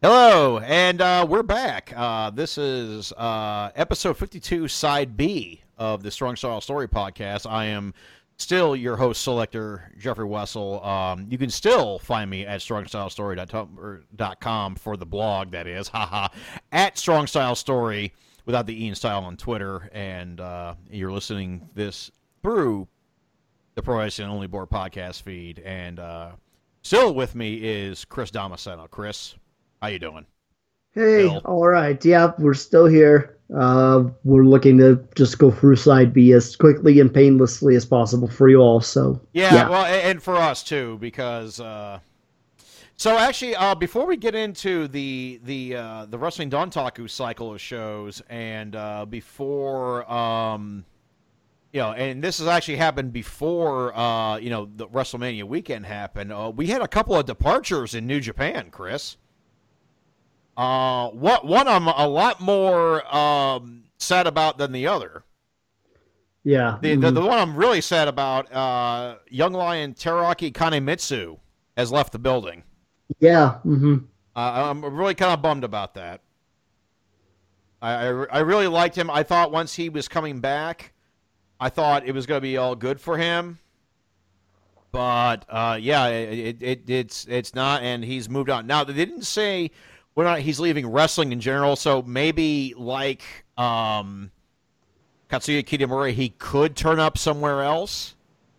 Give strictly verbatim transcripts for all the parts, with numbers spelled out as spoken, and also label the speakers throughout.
Speaker 1: Hello, and uh, we're back. Uh, this is uh, episode fifty-two, side B of the Strong Style Story podcast. I am still your host, selector Jeffrey Wessel. Um, you can still find me at strong style story dot com for the blog, that is, haha, at Strong Style Story without the E in style on Twitter, and uh, you're listening this through the Pro Wrestling Only Board podcast feed, and uh, still with me is Chris Damasceno. Chris, how you doing?
Speaker 2: Hey,
Speaker 1: Bill?
Speaker 2: all right. Yeah, we're still here. Uh, we're looking to just go through side B as quickly and painlessly as possible for you all. So
Speaker 1: Yeah,
Speaker 2: yeah,
Speaker 1: well, and for us too, because uh, so actually, uh, before we get into the the uh, the Wrestling Dontaku cycle of shows, and uh, before um, you know, and this has actually happened before uh, you know, the WrestleMania weekend happened. Uh, we had a couple of departures in New Japan, Chris. Uh, what one I'm a lot more um, sad about than the other.
Speaker 2: yeah,
Speaker 1: The, the
Speaker 2: mhm.
Speaker 1: the one I'm really sad about, uh, Young Lion Teraki Kanemitsu has left the building.
Speaker 2: yeah. hmm
Speaker 1: Uh, I'm really kind of bummed about that. I, I, I really liked him. I thought once he was coming back, I thought it was going to be all good for him. But uh, yeah, it, it it's it's not, and he's moved on. Now they didn't say whether or not he's leaving wrestling in general. So maybe like um, Katsuya Kitamura, he could turn up somewhere else.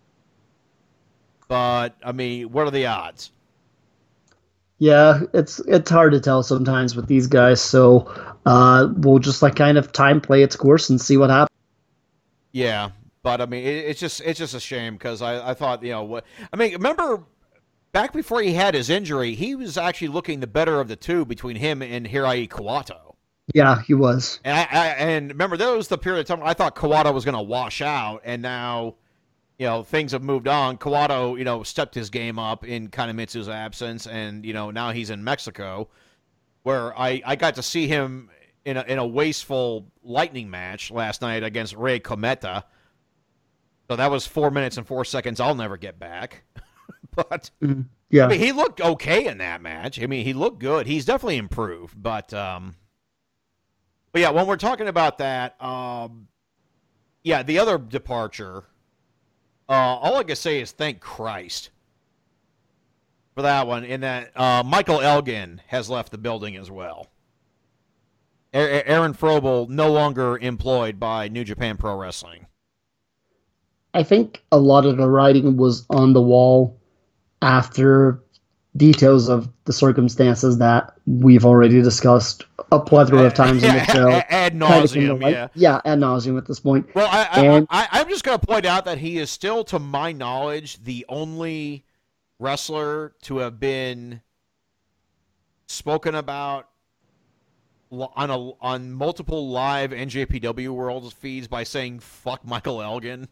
Speaker 1: But I mean, what are the odds?
Speaker 2: Yeah. It's it's hard to tell sometimes with these guys. So uh, we'll just like kind of time play its course and see what happens.
Speaker 1: Yeah, but I mean, it, it's just it's just a shame because I, I thought, you know, what I mean, remember back before he had his injury, he was actually looking the better of the two between him and Hirai Kawato.
Speaker 2: Yeah, he was.
Speaker 1: And I, I and remember that was the period of time I thought Kawato was going to wash out, and now, you know, things have moved on. Kawato, you know, stepped his game up in Kanemitsu's absence, and you know now he's in Mexico, where I, I got to see him in a in a wasteful lightning match last night against Rei Kometa. So that was four minutes and four seconds I'll never get back. But
Speaker 2: Mhm.
Speaker 1: I
Speaker 2: Yeah.
Speaker 1: mean, he looked okay in that match. I mean, he looked good. He's definitely improved. But um, but yeah, when we're talking about that, um, yeah, the other departure. Uh, all I can say is thank Christ for that one. In that uh, Michael Elgin has left the building as well. A- Aaron Frobel no longer employed by New Japan Pro Wrestling.
Speaker 2: I think a lot of the writing was on the wall after details of the circumstances that we've already discussed a plethora of times in the show.
Speaker 1: Ad
Speaker 2: Kind of came to
Speaker 1: nauseum,
Speaker 2: light.
Speaker 1: yeah.
Speaker 2: Yeah, ad nauseum at this point.
Speaker 1: Well, I,
Speaker 2: And
Speaker 1: I, I, I'm just going to point out that he is still, to my knowledge, the only wrestler to have been spoken about on a on multiple live N J P W World feeds by saying "fuck Michael Elgin."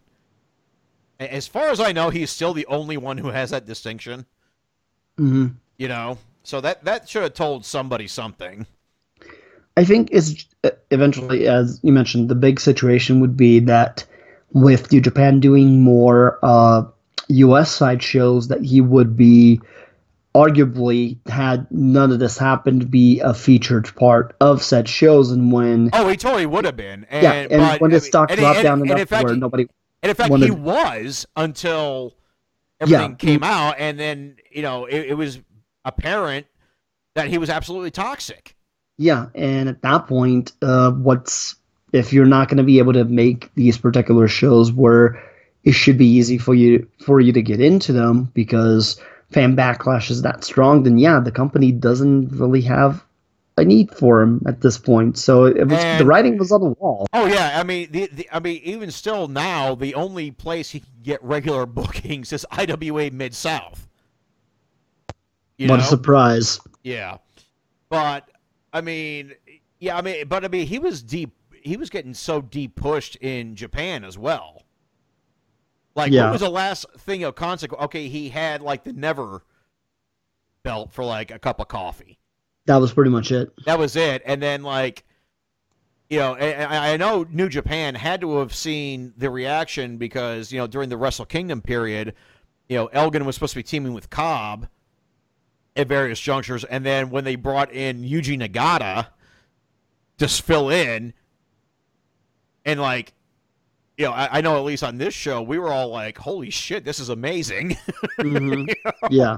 Speaker 1: As far as I know, he's still the only one who has that distinction.
Speaker 2: mhm.
Speaker 1: You know, so that that should have told somebody something.
Speaker 2: I think it's eventually, as you mentioned, the big situation would be that with New Japan doing more uh, U S side shows, that he would be arguably, had none of this happened, be a featured part of said shows. And when
Speaker 1: Oh, he totally would have been. And,
Speaker 2: yeah, and
Speaker 1: but,
Speaker 2: when
Speaker 1: I
Speaker 2: his
Speaker 1: mean,
Speaker 2: stock
Speaker 1: and,
Speaker 2: dropped
Speaker 1: and,
Speaker 2: down
Speaker 1: and
Speaker 2: enough
Speaker 1: in fact,
Speaker 2: where
Speaker 1: he,
Speaker 2: nobody
Speaker 1: and in fact,
Speaker 2: wanted,
Speaker 1: he was until
Speaker 2: yeah,
Speaker 1: everything came out, and then you know it, it was apparent that he was absolutely toxic.
Speaker 2: yeah, and at that point, uh, what's if you're not going to be able to make these particular shows where it should be easy for you for you to get into them because fan backlash is that strong, then yeah, the company doesn't really have a need for him at this point. So it was the
Speaker 1: And
Speaker 2: writing was on the wall.
Speaker 1: oh yeah, I mean, the, the I mean, even still now, the only place he can get regular bookings is I W A Mid South. You
Speaker 2: What a
Speaker 1: know,
Speaker 2: surprise!
Speaker 1: yeah, but I mean, yeah, I mean, but I mean, he was deep. He was getting so deep pushed in Japan as well. Like,
Speaker 2: Yeah,
Speaker 1: what was the last thing of consequence? Okay, he had like the Never belt for like a cup of coffee.
Speaker 2: that was pretty much it.
Speaker 1: That was it. And then like, you know, I, I know New Japan had to have seen the reaction because, you know, during the Wrestle Kingdom period, you know, Elgin was supposed to be teaming with Cobb. at various junctures, and then when they brought in Yuji Nagata to fill in, and like, you know, I, I know at least on this show we were all like, "Holy shit, this is amazing!"
Speaker 2: Mm-hmm.
Speaker 1: You know?
Speaker 2: Yeah.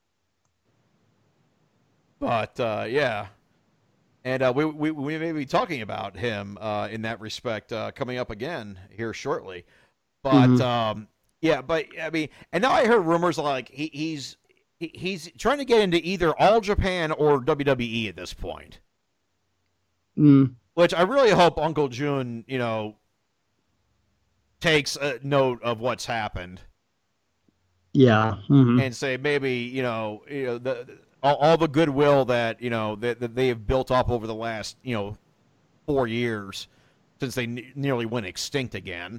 Speaker 1: But uh, yeah, and uh, we, we we may be talking about him uh, in that respect uh, coming up again here shortly. But
Speaker 2: Mhm.
Speaker 1: um, yeah, but I mean, and now I heard rumors like he, he's he, he's trying to get into either All Japan or W W E at this point.
Speaker 2: Mm.
Speaker 1: Which I really hope Uncle Jun, you know, takes a note of what's happened
Speaker 2: Yeah. Mhm.
Speaker 1: and say maybe you know you know the. All, all the goodwill that you know that, that they have built up over the last you know four years since they n- nearly went extinct again,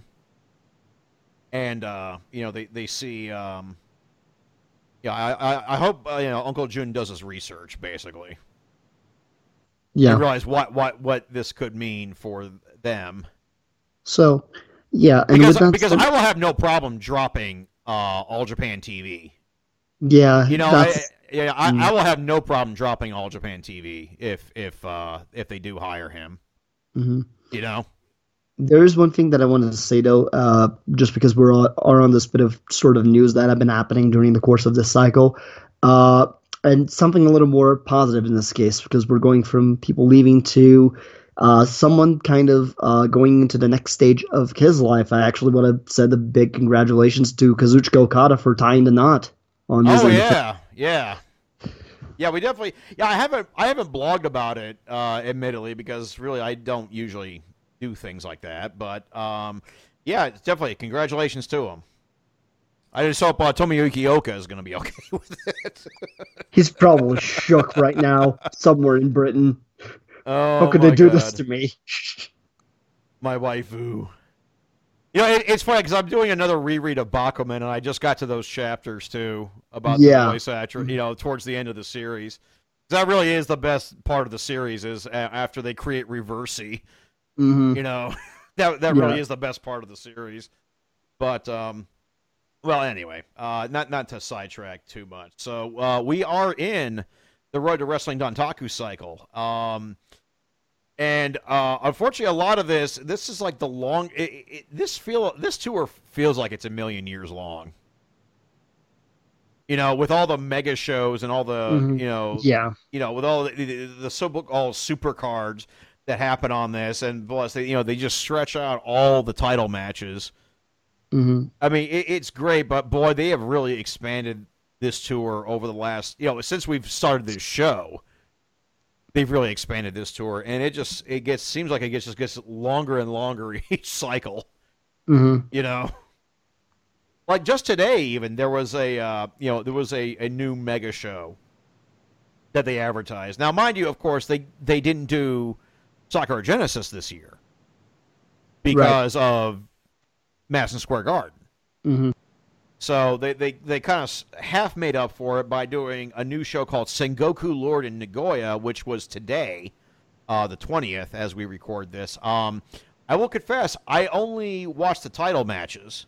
Speaker 1: and uh, you know they they see. Um, yeah, I I, I hope uh, you know Uncle Jun does his research basically.
Speaker 2: Yeah.
Speaker 1: And realize what, what what this could mean for them.
Speaker 2: So, yeah, and
Speaker 1: because
Speaker 2: with that
Speaker 1: because
Speaker 2: said-
Speaker 1: I will have no problem dropping uh, All Japan T V.
Speaker 2: yeah,
Speaker 1: You know, I,
Speaker 2: that's,
Speaker 1: yeah, I,
Speaker 2: Mm.
Speaker 1: I will have no problem dropping All Japan T V if if uh, if they do hire him.
Speaker 2: mhm.
Speaker 1: You know,
Speaker 2: There's one thing that I wanted to say though, uh, just because we're on, are on this bit of sort of news that have been happening during the course of this cycle, uh, and something a little more positive in this case because we're going from people leaving to uh, someone kind of uh, going into the next stage of his life. I actually want to say the big congratulations to Kazuchika Okada for tying the knot on his
Speaker 1: oh
Speaker 2: end.
Speaker 1: yeah, yeah, yeah. We definitely. Yeah, I haven't I haven't blogged about it, uh, admittedly, because really I don't usually do things like that. But um, yeah, it's definitely congratulations to him. I just hope uh, Tomoyuki Oka is going to be okay with it.
Speaker 2: He's probably shook right now somewhere in Britain.
Speaker 1: Oh,
Speaker 2: How could
Speaker 1: my
Speaker 2: they do
Speaker 1: God.
Speaker 2: this to me?
Speaker 1: My waifu. You know, it, it's funny because I'm doing another reread of Bakuman, and I just got to those chapters too about
Speaker 2: Yeah.
Speaker 1: the voice actor. You know, towards the end of the series, that really is the best part of the series. Is a- after they create Reversi.
Speaker 2: hmm
Speaker 1: You know, that that
Speaker 2: Yeah.
Speaker 1: really is the best part of the series. But um, well, anyway, uh, not not to sidetrack too much. So uh, we are in the Road to Wrestling Dontaku cycle. Um, and uh, unfortunately, a lot of this this is like the long. It, it, this feel this tour feels like it's a million years long. You know, with all the mega shows and all the
Speaker 2: Mhm.
Speaker 1: you know
Speaker 2: Yeah.
Speaker 1: you know with all the the, the so all super cards that happen on this, and plus they you know they just stretch out all the title matches.
Speaker 2: hmm
Speaker 1: I mean, it, it's great, but boy, they have really expanded this tour over the last, you know, since we've started this show. They've really expanded this tour, and it just it gets seems like it gets just gets longer and longer each cycle.
Speaker 2: hmm
Speaker 1: You know, like just today, even there was a uh, you know there was a, a new mega show that they advertised. Now, mind you, of course, they they didn't do Sakura Genesis this year because of Madison Square Garden.
Speaker 2: hmm
Speaker 1: So they, they, they kind of half made up for it by doing a new show called Sengoku Lord in Nagoya, which was today, uh, the twentieth, as we record this. Um, I will confess, I only watched the title matches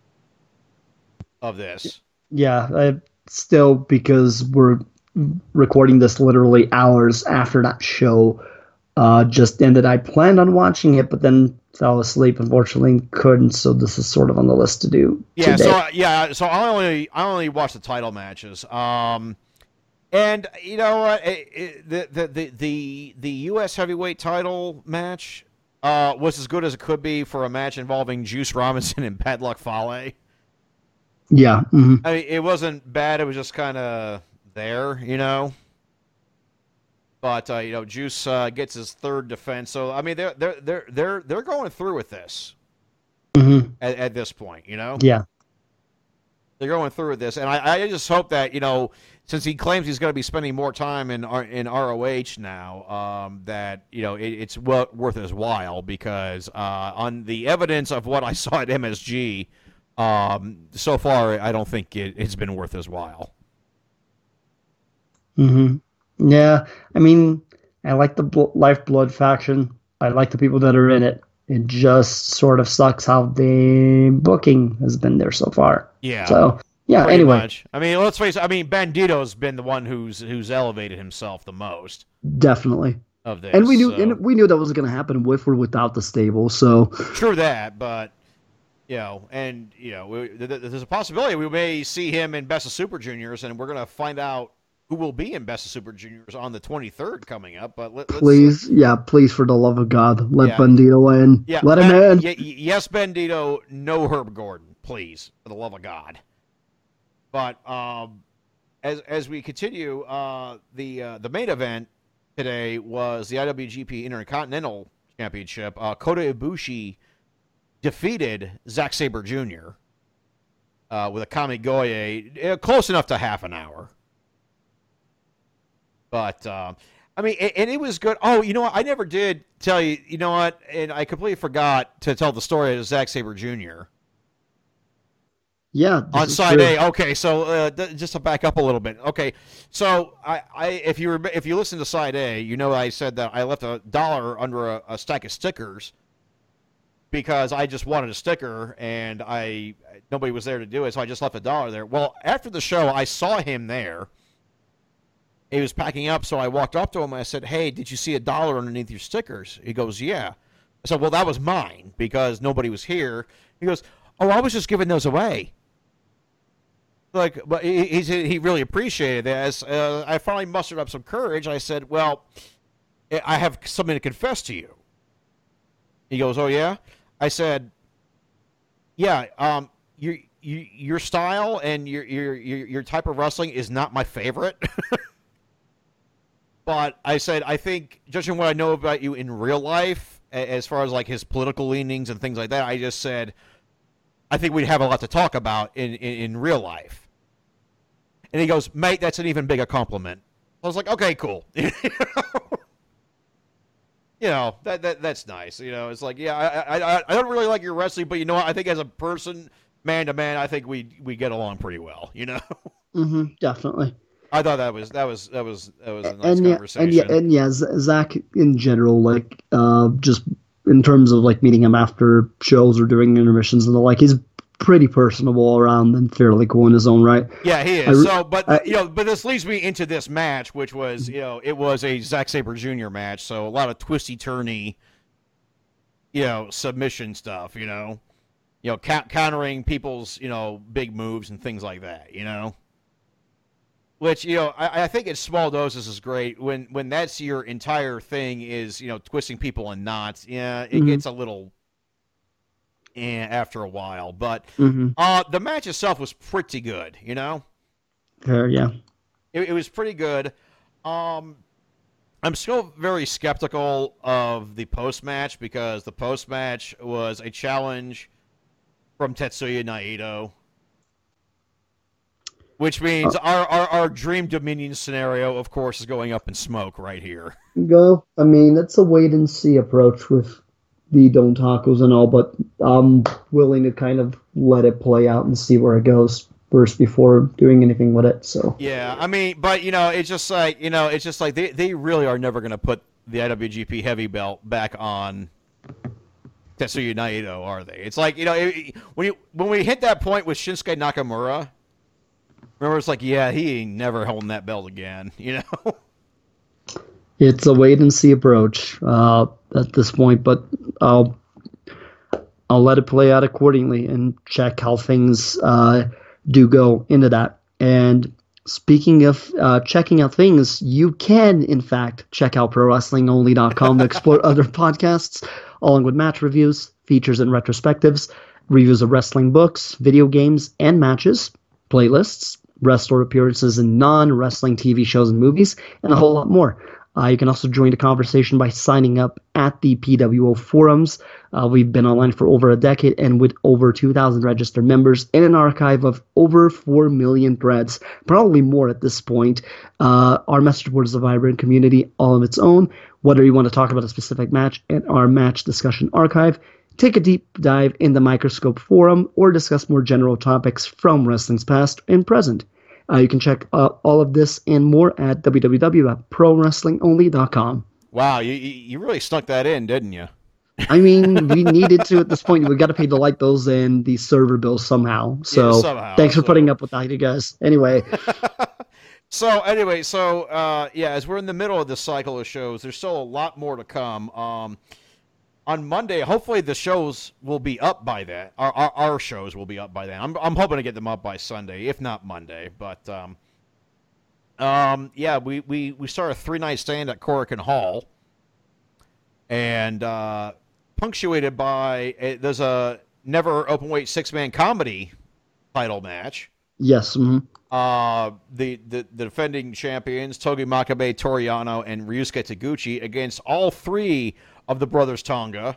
Speaker 1: of this.
Speaker 2: Yeah. I, still, because we're recording this literally hours after that show uh, just ended, I planned on watching it, but then fell asleep. Unfortunately, and couldn't. So this is sort of on the list to do.
Speaker 1: Yeah,
Speaker 2: today.
Speaker 1: so yeah, so I only I only watched the title matches. Um, and you know what, it, it, the, the the the the U S heavyweight title match uh, was as good as it could be for a match involving Juice Robinson and Bad Luck Fale.
Speaker 2: Yeah. hmm
Speaker 1: I mean, it wasn't bad. It was just kind of there, you know. But uh, you know, Juice uh, gets his third defense. So I mean, they're they're they're they're they're going through with this
Speaker 2: hmm
Speaker 1: at, at this point, you know.
Speaker 2: Yeah.
Speaker 1: They're going through with this, and I, I just hope that you know, since he claims he's going to be spending more time in R, in R O H now, um, that you know it, it's well, worth his while because uh, on the evidence of what I saw at M S G, um, so far I don't think it, it's been worth his while.
Speaker 2: hmm Yeah, I mean, I like the bl- Lifeblood faction. I like the people that are in it. It just sort of sucks how the booking has been there so far.
Speaker 1: Yeah.
Speaker 2: So Yeah.
Speaker 1: Pretty
Speaker 2: anyway,
Speaker 1: much. I mean, let's face it. I mean, Bandito's been the one who's who's elevated himself the most
Speaker 2: definitely.
Speaker 1: of this.
Speaker 2: And we knew,
Speaker 1: so.
Speaker 2: and we knew that was going to happen with or without the stable. So
Speaker 1: True that, but you know, and you know, we, th- th- there's a possibility we may see him in Best of Super Juniors, and we're going to find out who will be in Best of Super Juniors on the twenty-third coming up. But let,
Speaker 2: please, uh, yeah, please, for the love of God, let
Speaker 1: yeah.
Speaker 2: Bandito in.
Speaker 1: Yeah,
Speaker 2: let
Speaker 1: Ben,
Speaker 2: him in.
Speaker 1: Y- yes, Bandito, no Herb Gordon, please, for the love of God. But um, as as we continue, uh, the uh, the main event today was the I W G P Intercontinental Championship. Uh, Kota Ibushi defeated Zack Sabre Junior Uh, with a Kamigoye, uh, close enough to half an hour. But, um, I mean, and, and it was good. Oh, you know what? I never did tell you, you know what? And I completely forgot to tell the story of Zack Sabre Junior
Speaker 2: Yeah.
Speaker 1: On side true. A. Okay, so uh, th- just to back up a little bit. Okay, so I, I if you were, if you listen to side A, you know I said that I left a dollar under a, a stack of stickers because I just wanted a sticker and I nobody was there to do it, so I just left a dollar there. Well, after the show, I saw him there. He was packing up, so I walked up to him and I said, "Hey, did you see a dollar underneath your stickers?" He goes, "Yeah." I said, "Well, that was mine because nobody was here." He goes, "Oh, I was just giving those away." Like, but he he, he really appreciated this. Uh, I finally mustered up some courage. I said, "Well, I have something to confess to you." He goes, "Oh yeah?" I said, "Yeah. Um, your your your style and your your your, your type of wrestling is not my favorite." But I said, I think, judging what I know about you in real life, as far as like his political leanings and things like that, I just said, I think we'd have a lot to talk about in, in, in real life. And he goes, "Mate, that's an even bigger compliment." I was like, okay, cool. you know, that, that that's nice. You know, it's like, yeah, I, I I don't really like your wrestling, but you know what? I think as a person, man to man, I think we we get along pretty well. You know.
Speaker 2: Mm-hmm, definitely.
Speaker 1: I thought that was that was that was that was a nice
Speaker 2: and yeah,
Speaker 1: conversation.
Speaker 2: And yeah, and yeah, Zack in general, like uh, just in terms of like meeting him after shows or during intermissions and the like, he's pretty personable all around and fairly cool in his own right.
Speaker 1: Yeah, he is.
Speaker 2: I,
Speaker 1: so, but
Speaker 2: I,
Speaker 1: you know, but this leads me into this match, which was you know it was a Zack Sabre Junior match, so a lot of twisty turny, you know, submission stuff. You know, you know, ca- countering people's you know big moves and things like that. You know. Which, you know, I, I think in small doses is great. When when that's your entire thing is, you know, twisting people in knots, yeah, it mm-hmm. gets a little eh, after a while. But
Speaker 2: mm-hmm.
Speaker 1: uh, the match itself was pretty good, you know?
Speaker 2: Fair, yeah.
Speaker 1: It, it was pretty good. Um, I'm still very skeptical of the post-match because the post-match was a challenge from Tetsuya Naito. Which means uh, our, our, our Dream Dominion scenario, of course, is going up in smoke right here.
Speaker 2: Go. I mean, it's a wait-and-see approach with the Don Tacos and all, but I'm willing to kind of let it play out and see where it goes first before doing anything with it. So
Speaker 1: yeah, I mean, but, you know, it's just like, you know, it's just like they, they really are never going to put the I W G P heavy belt back on Tetsuya Naito, are they? It's like, you know, it, when you when we hit that point with Shinsuke Nakamura, remember, it's like, yeah, he ain't never holding that belt again, you know?
Speaker 2: It's a wait-and-see approach uh, at this point, but I'll, I'll let it play out accordingly and check how things uh, do go into that. And speaking of uh, checking out things, you can, in fact, check out Pro Wrestling Only dot com to explore other podcasts, along with match reviews, features and retrospectives, reviews of wrestling books, video games, and matches, playlists, wrestler appearances in non-wrestling T V shows and movies, and a whole lot more. Uh, you can also join the conversation by signing up at the P W O forums. Uh, we've been online for over a decade, and with over two thousand registered members and an archive of over four million threads, probably more at this point, uh, our message board is a vibrant community all of its own. Whether you want to talk about a specific match in our match discussion archive, take a deep dive in the Microscope forum, or discuss more general topics from wrestling's past and present. Uh, you can check uh, all of this and more at w w w dot pro wrestling only dot com.
Speaker 1: Wow, you you really snuck that in, didn't you?
Speaker 2: I mean, we needed to at this point. We got to pay the light bills and the server bills somehow. So
Speaker 1: Yeah, somehow.
Speaker 2: thanks for
Speaker 1: so.
Speaker 2: putting up with that, you guys. Anyway.
Speaker 1: So anyway, so uh, yeah, as we're in the middle of this cycle of shows, there's still a lot more to come. Um, on Monday, hopefully the shows will be up by then. Our, our, our shows will be up by then. I'm I'm hoping to get them up by Sunday, if not Monday. But um, um, yeah, we, we, we start a three night stand at Korakuen Hall, and uh, punctuated by a, there's a never openweight six man comedy title match.
Speaker 2: Yes. Mm-hmm.
Speaker 1: Uh, the, the, the defending champions, Togi Makabe, Toriano, and Ryusuke Taguchi against all three of the brothers Tonga,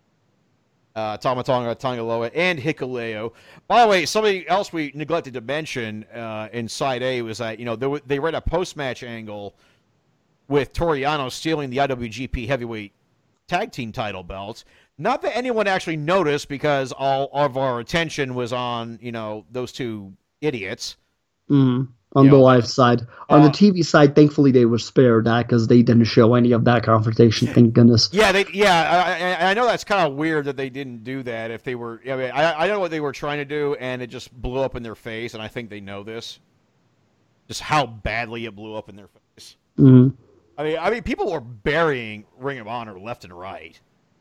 Speaker 1: uh, Tama Tonga, Tonga Loa, and Hikuleo. By the way, something else we neglected to mention uh, in Side A was that, you know, they, they read a post-match angle with Toriano stealing the I W G P Heavyweight Tag Team title belts. Not that anyone actually noticed because all of our attention was on, you know, those two idiots.
Speaker 2: Mm, on
Speaker 1: you
Speaker 2: the
Speaker 1: know,
Speaker 2: live side. On
Speaker 1: uh,
Speaker 2: the T V side, thankfully they were spared that because they didn't show any of that confrontation. Thank goodness.
Speaker 1: Yeah, they. Yeah, I, I know that's kind of weird that they didn't do that. If they were, I mean, I, I know what they were trying to do, and it just blew up in their face. And I think they know this, just how badly it blew up in their face.
Speaker 2: Mm.
Speaker 1: I mean, I mean, people were burying Ring of Honor left and right,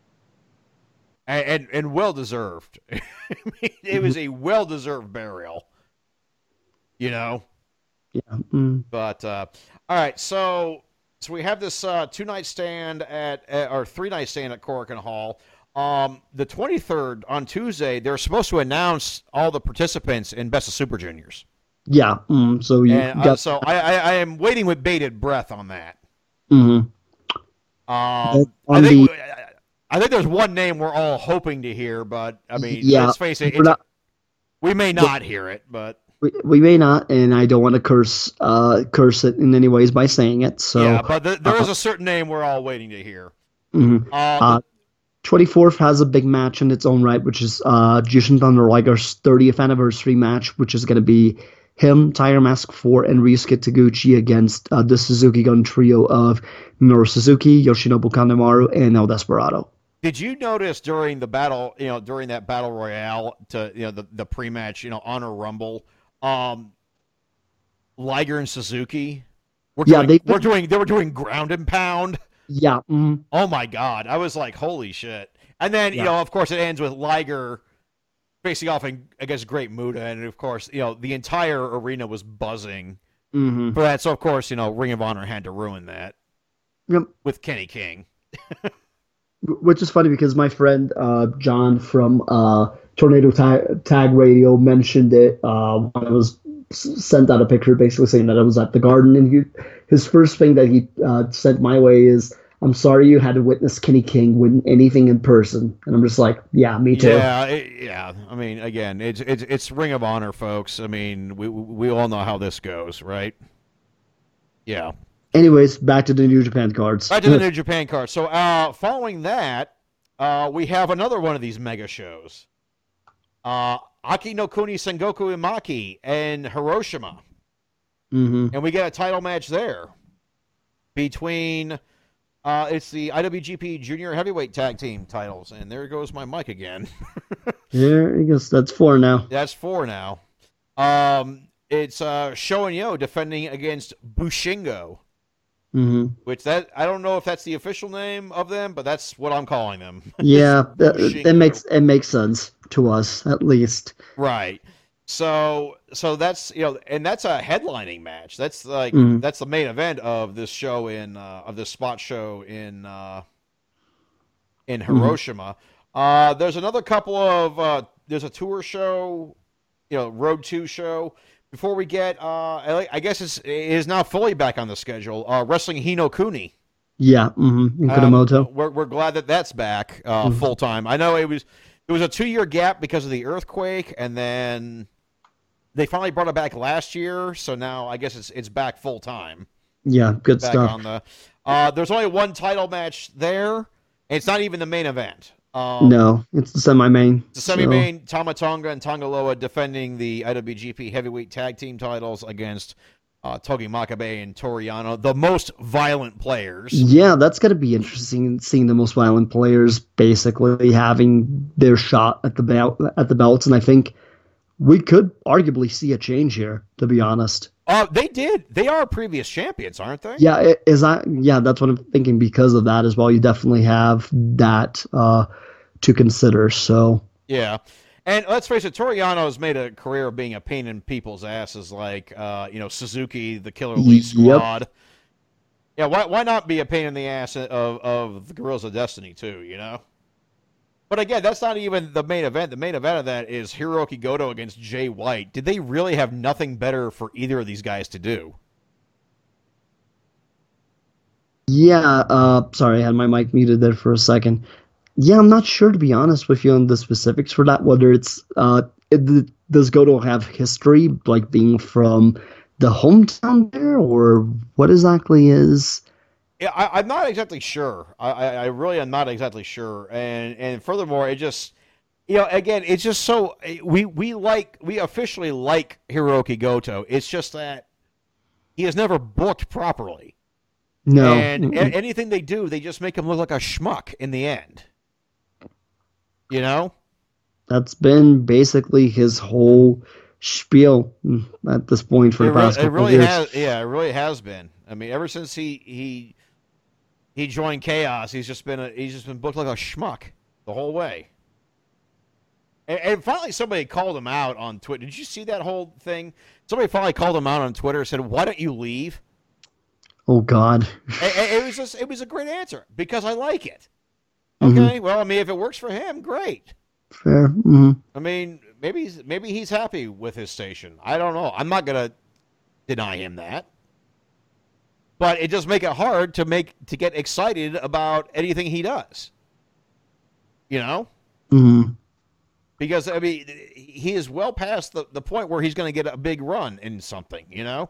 Speaker 1: and and, and well deserved. I mean, it was a well deserved burial. You know.
Speaker 2: Yeah. Mm.
Speaker 1: But uh, all right, so so we have this uh, two night stand at, at or three night stand at Korakuen Hall. Um, the twenty-third on Tuesday, they're supposed to announce all the participants in Best of Super Juniors.
Speaker 2: Yeah. Mm. So you
Speaker 1: And, uh,
Speaker 2: got.
Speaker 1: so I, I, I am waiting with bated breath on that.
Speaker 2: Mm-hmm.
Speaker 1: Um, I
Speaker 2: on
Speaker 1: think
Speaker 2: the-
Speaker 1: I think there's one name we're all hoping to hear, but I mean,
Speaker 2: Yeah,
Speaker 1: let's face it,
Speaker 2: we're
Speaker 1: it's,
Speaker 2: not-
Speaker 1: we may not hear it, but
Speaker 2: We, we may not, and I don't want to curse uh, curse it in any ways by saying it. So
Speaker 1: yeah, but th- there is
Speaker 2: uh,
Speaker 1: a certain name we're all waiting to hear.
Speaker 2: mhm.
Speaker 1: Uh,
Speaker 2: Uh, twenty-fourth has a big match in its own right, which is uh, Jushin Thunder Liger's thirtieth anniversary match, which is going to be him, Tiger Mask four, and Ryusuke Taguchi against uh, the Suzuki Gun trio of Minoru Suzuki, Yoshinobu Kanemaru, and El Desperado.
Speaker 1: Did you notice during the battle, you know, during that battle royale to, you know, the, the pre-match, you know, Honor Rumble, um, Liger and Suzuki were
Speaker 2: Yeah,
Speaker 1: doing,
Speaker 2: they-
Speaker 1: were doing, they were doing ground and pound.
Speaker 2: Yeah, mm,
Speaker 1: Oh my God. I was like, holy shit. And then, you
Speaker 2: Yeah.
Speaker 1: know, of course it ends with Liger facing off in, against Great Muta. And of course, you know, the entire arena was buzzing
Speaker 2: hmm
Speaker 1: for that. So of course, you know, Ring of Honor had to ruin that
Speaker 2: Yep.
Speaker 1: with Kenny King.
Speaker 2: Which is funny because my friend uh, John from uh, Tornado Tag, Tag Radio mentioned it uh, when I was s- sent out a picture basically saying that I was at the Garden, and he, his first thing that he uh, sent my way is, "I'm sorry you had to witness Kenny King win anything in person," and I'm just like, "Yeah, me too."
Speaker 1: Yeah, it, yeah. I mean, again, it's it's it's Ring of Honor, folks. I mean, we we all know how this goes, right? Yeah.
Speaker 2: Anyways, back to the New Japan cards.
Speaker 1: Back to the New Japan card. So, uh, following that, uh, we have another one of these mega shows. Uh, Aki no Kuni Sengoku Imaki and Hiroshima,
Speaker 2: hmm
Speaker 1: and we get a title match there between. Uh, it's the I W G P Junior Heavyweight Tag Team titles, and there goes my mic again.
Speaker 2: There, I guess that's four now.
Speaker 1: That's four now. Um, it's uh, Sho and Yo defending against Bushingo,
Speaker 2: hmm
Speaker 1: which that I don't know if that's the official name of them, but that's what I'm calling them.
Speaker 2: Yeah, that,
Speaker 1: Bushingo.
Speaker 2: it makes it makes sense to us at least.
Speaker 1: Right. So so that's you know, and that's a headlining match. That's like
Speaker 2: Mhm.
Speaker 1: that's the main event of this show in uh, of this spot show in uh, in Hiroshima. Uh, there's another couple of uh, there's a tour show, you know, Road Two show. Before we get, uh, I I guess it's, it is now fully back on the schedule. Uh, Wrestling Hinokuni.
Speaker 2: Yeah, mm-hmm. in Kunamoto.
Speaker 1: Um, we're we're glad that that's back uh,
Speaker 2: Mhm.
Speaker 1: full time. I know it was it was a two year gap because of the earthquake, and then they finally brought it back last year. So now I guess it's it's back full time.
Speaker 2: Yeah, good
Speaker 1: Back
Speaker 2: stuff.
Speaker 1: on the. Uh, there's only one title match there, and it's not even the main event. Um,
Speaker 2: No, it's the semi-main.
Speaker 1: The semi-main, Tama Tonga and Tonga Loa defending the I W G P Heavyweight Tag Team titles against uh, Togi Makabe and Toriano, the most violent players.
Speaker 2: Yeah, that's going to be interesting, seeing the most violent players basically having their shot at the belt, at the belts, and I think we could arguably see a change here, to be honest.
Speaker 1: Uh, they did. They are previous champions, aren't they?
Speaker 2: Yeah, it, is that, yeah, that's what I'm thinking because of that as well. You definitely have that uh, to consider, so...
Speaker 1: Yeah. And let's face it, Toriano has made a career of being a pain in people's asses, like uh, you know, Suzuki, the Killer Elite Squad. Yep. Yeah, why why not be a pain in the ass of of the Guerrillas of Destiny too? You know. But again, that's not even the main event. The main event of that is Hiroki Goto against Jay White. Did they really have nothing better for either of these guys to do?
Speaker 2: Yeah. Uh, sorry, I had my mic muted there for a second. Yeah, I'm not sure, to be honest with you, on the specifics for that, whether it's, uh, it, does Goto have history, like being from the hometown there, or what exactly is...
Speaker 1: Yeah, I, I'm not exactly sure. I, I, I really am not exactly sure. And and furthermore, it just, you know, again, it's just so, we, we like, we officially like Hiroki Goto. It's just that he has never booked properly.
Speaker 2: No.
Speaker 1: And a- anything they do, they just make him look like a schmuck in the end. You know?
Speaker 2: That's been basically his whole spiel at this point for
Speaker 1: it
Speaker 2: the past
Speaker 1: really,
Speaker 2: couple
Speaker 1: it really
Speaker 2: of years.
Speaker 1: Has, yeah, it really has been. I mean, ever since he he he joined Chaos, he's just been a, he's just been booked like a schmuck the whole way. And, and finally, somebody called him out on Twitter. Did you see that whole thing? Somebody finally called him out on Twitter and said, "Why don't you leave?"
Speaker 2: Oh God!
Speaker 1: it, it was just it was a great answer because I like it. Okay, mm-hmm. Well, I mean, if it works for him, great.
Speaker 2: Fair. Mm-hmm.
Speaker 1: I mean, maybe he's, maybe he's happy with his station. I don't know. I'm not gonna deny him that, but it does make it hard to make to get excited about anything he does. You know,
Speaker 2: mm-hmm.
Speaker 1: because I mean, he is well past the the point where he's going to get a big run in something. You know,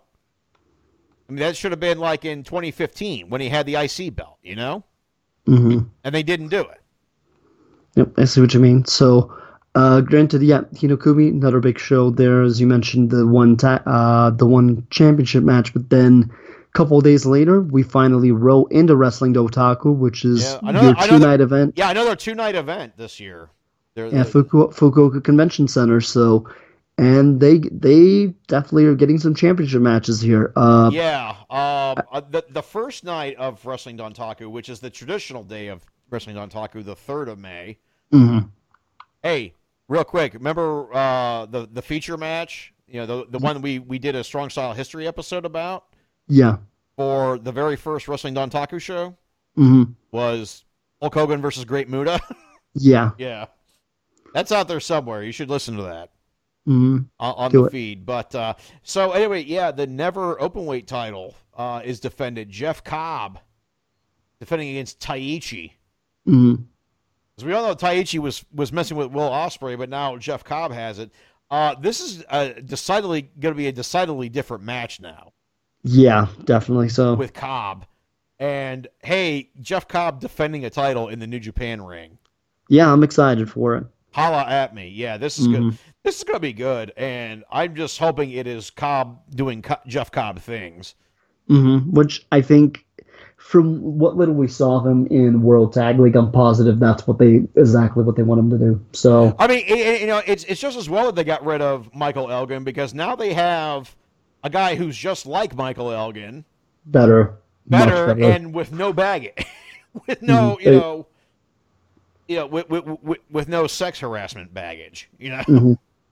Speaker 1: I mean, that should have been like in twenty fifteen when he had the I C belt. You know.
Speaker 2: Mm-hmm.
Speaker 1: And they didn't do it.
Speaker 2: Yep, I see what you mean. So, uh, granted, yeah, Hinokumi, another big show there, as you mentioned, the one ta- uh, the one championship match. But then, a couple of days later, we finally roll into Wrestling Dotaku, which is
Speaker 1: yeah, another,
Speaker 2: your two-night event.
Speaker 1: Yeah, another two-night event this year.
Speaker 2: They're, yeah, Fuku- Fukuoka Convention Center. So, and they they definitely are getting some championship matches here. Uh,
Speaker 1: yeah, uh, uh, the the first night of Wrestling Dontaku, which is the traditional day of Wrestling Dontaku, the third of May.
Speaker 2: Mm-hmm.
Speaker 1: Hey, real quick, remember uh, the the feature match? You know, the the one we we did a Strong Style History episode about.
Speaker 2: Yeah.
Speaker 1: For the very first Wrestling Dontaku show,
Speaker 2: mm-hmm.
Speaker 1: was Hulk Hogan versus Great Muta.
Speaker 2: yeah.
Speaker 1: Yeah, that's out there somewhere. You should listen to that.
Speaker 2: Mm-hmm.
Speaker 1: On Do the it. feed. But uh, so anyway, yeah, the Never Openweight title uh, is defended. Jeff Cobb defending against Taichi.
Speaker 2: Mm-hmm.
Speaker 1: As we all know, Taichi was was messing with Will Ospreay, but now Jeff Cobb has it. Uh, this is uh, decidedly going to be a decidedly different match now.
Speaker 2: Yeah, definitely so.
Speaker 1: With Cobb. And, hey, Jeff Cobb defending a title in the New Japan ring.
Speaker 2: Yeah, I'm excited for it.
Speaker 1: Holla at me. Yeah, this is
Speaker 2: mm-hmm.
Speaker 1: good. This is going to be good, and I'm just hoping it is Cobb doing Co- Jeff Cobb things.
Speaker 2: Mm-hmm. Which I think, from what little we saw of him in World Tag League, I'm positive that's what they exactly what they want him to do. So
Speaker 1: I mean, it, you know, it's it's just as well that they got rid of Michael Elgin because now they have a guy who's just like Michael Elgin,
Speaker 2: better,
Speaker 1: better,
Speaker 2: better.
Speaker 1: and with no baggage, with no, mm-hmm. you know. You know, with, with, with, with no sex harassment baggage, you know.
Speaker 2: Mm-hmm.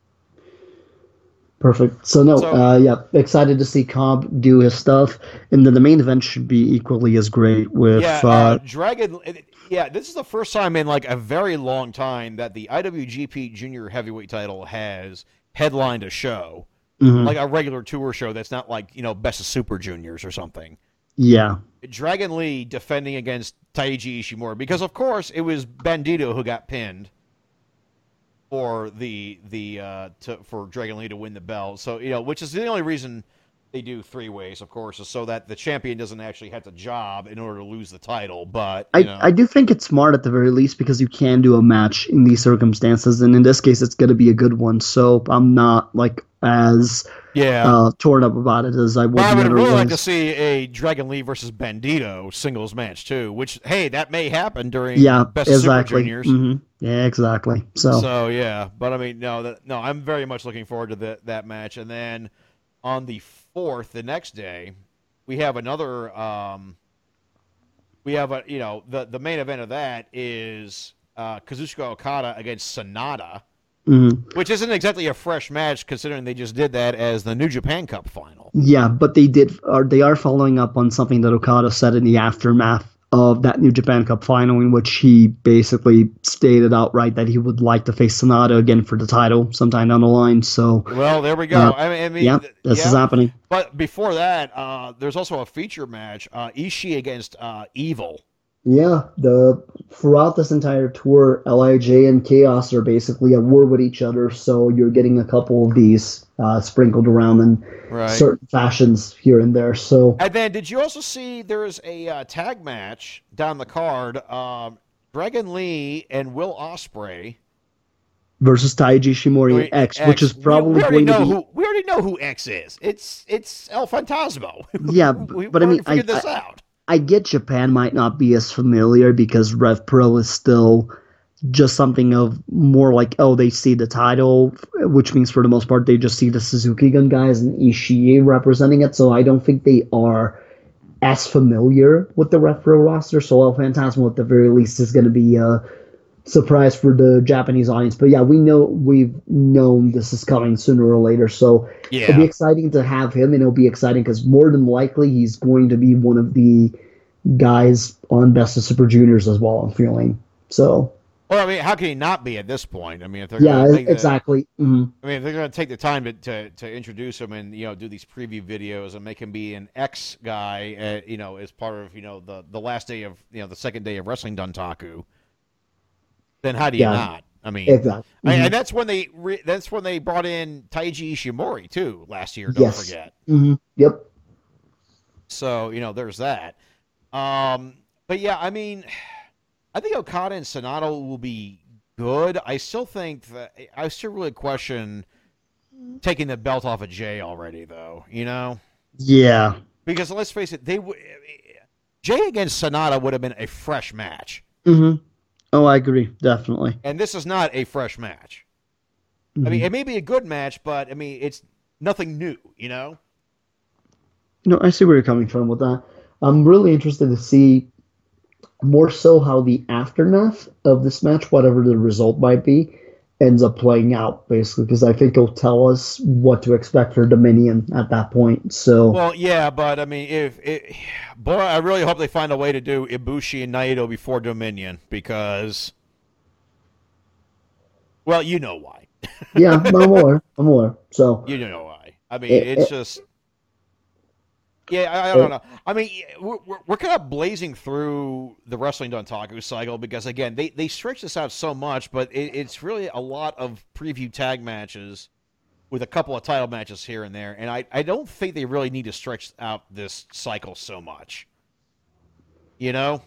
Speaker 2: Perfect. So, no,
Speaker 1: So-
Speaker 2: uh, yeah, excited to see Cobb do his stuff. And then the main event should be equally as great with...
Speaker 1: Yeah,
Speaker 2: uh,
Speaker 1: uh, Dragon. Yeah, this is the first time in like a very long time that the I W G P Junior Heavyweight title has headlined a show,
Speaker 2: mhm.
Speaker 1: like a regular tour show. That's not like, you know, Best of Super Juniors or something.
Speaker 2: Yeah.
Speaker 1: Dragon Lee defending against Taiji Ishimori because, of course, it was Bandito who got pinned for the the uh, to, for Dragon Lee to win the belt. So, you know, which is the only reason they do three ways, of course, is so that the champion doesn't actually have to job in order to lose the title. But you
Speaker 2: I,
Speaker 1: know.
Speaker 2: I do think it's smart at the very least because you can do a match in these circumstances. And in this case, it's going to be a good one. So I'm not like as
Speaker 1: yeah.
Speaker 2: uh, torn up about it as I would.
Speaker 1: Well, I would
Speaker 2: the
Speaker 1: really
Speaker 2: other
Speaker 1: like to
Speaker 2: ways.
Speaker 1: see a Dragon Lee versus Bandito singles match too. Which, hey, that may happen during
Speaker 2: Yeah,
Speaker 1: Best of
Speaker 2: exactly.
Speaker 1: Super Juniors.
Speaker 2: hmm Yeah, exactly. So,
Speaker 1: So yeah, but I mean, no, that, no, I'm very much looking forward to the, that match. And then on the fourth, the next day, we have another. Um, we have a, you know, the the main event of that is uh, Kazuchika Okada against Sonata,
Speaker 2: mhm.
Speaker 1: which isn't exactly a fresh match considering they just did that as the New Japan Cup final.
Speaker 2: Yeah, but they did. Are they are following up on something that Okada said in the aftermath of that New Japan Cup final, in which he basically stated outright that he would like to face Sonata again for the title sometime down the line. So,
Speaker 1: Well, there we go.
Speaker 2: uh,
Speaker 1: I mean, I mean
Speaker 2: yeah,
Speaker 1: th-
Speaker 2: this
Speaker 1: yeah.
Speaker 2: is happening.
Speaker 1: But before that, uh, there's also a feature match: uh, Ishii against uh, Evil.
Speaker 2: Yeah, the throughout this entire tour, Lij and Chaos are basically at war with each other. So you're getting a couple of these uh, sprinkled around in
Speaker 1: Right.
Speaker 2: certain fashions here and there. So,
Speaker 1: And then, did you also see there's a uh, tag match down the card? Um, Dragon Lee and Will Ospreay
Speaker 2: versus Taiji Shimori
Speaker 1: Wait,
Speaker 2: X, which is
Speaker 1: We-
Speaker 2: probably
Speaker 1: we, already
Speaker 2: going to
Speaker 1: know
Speaker 2: be.
Speaker 1: who we already know who X is. It's it's El Fantasmo.
Speaker 2: Yeah,
Speaker 1: we,
Speaker 2: but I
Speaker 1: we
Speaker 2: mean, I,
Speaker 1: figured this
Speaker 2: I,
Speaker 1: out.
Speaker 2: I get Japan might not be as familiar because Rev Pro is still just something of more like, oh, they see the title, which means for the most part they just see the Suzuki Gun guys and Ishii representing it. So I don't think they are as familiar with the Rev Pro roster. So El Phantasmo at the very least is going to be a surprise for the Japanese audience. But yeah, we know we've known this is coming sooner or later. So it'll be
Speaker 1: Yeah,
Speaker 2: exciting to have him, and it'll be exciting because more than likely he's going to be one of the guys on Best of Super Juniors as well, I'm feeling. So,
Speaker 1: well, I mean, how can he not be at this point? I mean, if they're
Speaker 2: yeah,
Speaker 1: gonna take the-
Speaker 2: exactly. hmm
Speaker 1: I mean, if they're going to take the time to, to, to introduce him and, you know, do these preview videos and make him be an X guy, uh, you know, as part of, you know, the, the last day of, you know, the second day of Wrestling Dontaku, then how do you
Speaker 2: Yeah.
Speaker 1: not? I mean,
Speaker 2: Exactly.
Speaker 1: I-
Speaker 2: Mhm.
Speaker 1: and that's when they re, that's when they brought in Taiji Ishimori too last year. Don't
Speaker 2: Yes.
Speaker 1: forget.
Speaker 2: hmm Yep.
Speaker 1: So you know, there's that. Um, but yeah, I mean, I think Okada and Sonata will be good. I still think that I still really question taking the belt off of Jay already, though. You know,
Speaker 2: Yeah.
Speaker 1: because let's face it, they w- Jay against Sonata would have been a fresh match,
Speaker 2: hmm Oh, I agree. Definitely.
Speaker 1: and this is not a fresh match.
Speaker 2: Mhm.
Speaker 1: I mean, it may be a good match, but I mean, it's nothing new. You know.
Speaker 2: No, I see where you're coming from with that. I'm really interested to see more so how the aftermath of this match, whatever the result might be, ends up playing out, basically, because I think it'll tell us what to expect for Dominion at that point. So,
Speaker 1: Well, yeah, but I mean, if it, boy, I really hope they find a way to do Ibushi and Naito before Dominion because, well, you know why.
Speaker 2: yeah, I'm aware. I'm aware. So,
Speaker 1: You know why. I mean,
Speaker 2: It-
Speaker 1: it's
Speaker 2: it-
Speaker 1: just, yeah, I, I don't know. I mean, we're, we're, we're kind of blazing through the Wrestling Dontaku cycle because, again, they, they stretch this out so much, but it, it's really a lot of preview tag matches with a couple of title matches here and there, and I, I don't think they really need to stretch out this cycle so much. You know?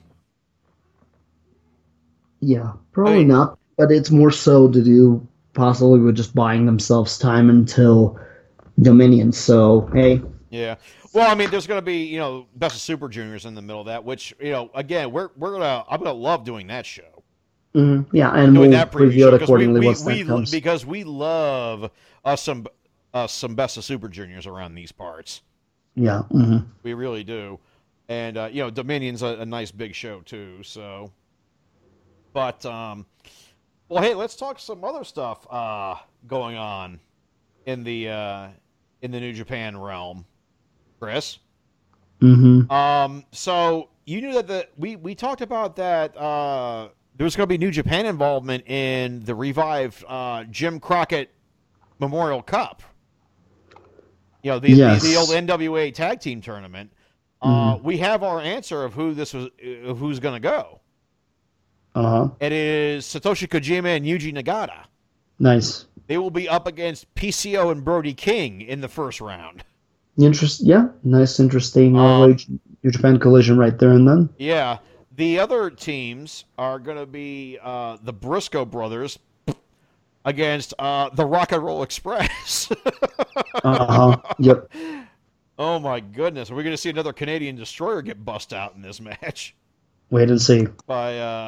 Speaker 2: yeah, probably
Speaker 1: I mean-
Speaker 2: not. But it's more so to do possibly with just buying themselves time until Dominion. So, hey,
Speaker 1: Yeah. Well, I mean, there's going to be, you know, Best of Super Juniors in the middle of that, which, you know, again, we're we're gonna I'm gonna love doing that show,
Speaker 2: mhm, yeah, and
Speaker 1: doing
Speaker 2: we'll
Speaker 1: that preview
Speaker 2: review
Speaker 1: show
Speaker 2: it
Speaker 1: because we,
Speaker 2: accordingly
Speaker 1: we,
Speaker 2: once
Speaker 1: we
Speaker 2: that comes.
Speaker 1: because we love us some uh, some Best of Super Juniors around these parts.
Speaker 2: Yeah. hmm
Speaker 1: We really do, and uh, you know, Dominion's a, a nice big show too. So, but um, well, hey, let's talk some other stuff uh going on in the uh in the New Japan realm, Chris.
Speaker 2: hmm
Speaker 1: Um, so you knew that the we we talked about that uh, there was going to be New Japan involvement in the revived uh, Jim Crockett Memorial Cup. You know the
Speaker 2: Yes.
Speaker 1: the, the old N W A Tag Team Tournament. Uh, we have our answer of who this was, of who's going to go.
Speaker 2: Uh-huh.
Speaker 1: It is Satoshi Kojima and Yuji Nagata.
Speaker 2: Nice.
Speaker 1: They will be up against P C O and Brody King in the first round.
Speaker 2: Interest, yeah, nice, interesting
Speaker 1: Um,
Speaker 2: uh, New Japan collision right there and then.
Speaker 1: Yeah. The other teams are going to be uh, the Briscoe brothers, against uh, the Rock and Roll Express.
Speaker 2: Uh-huh. Yep.
Speaker 1: Oh my goodness, are we going to see another Canadian Destroyer get bust out in this match?
Speaker 2: Wait and see.
Speaker 1: By, uh...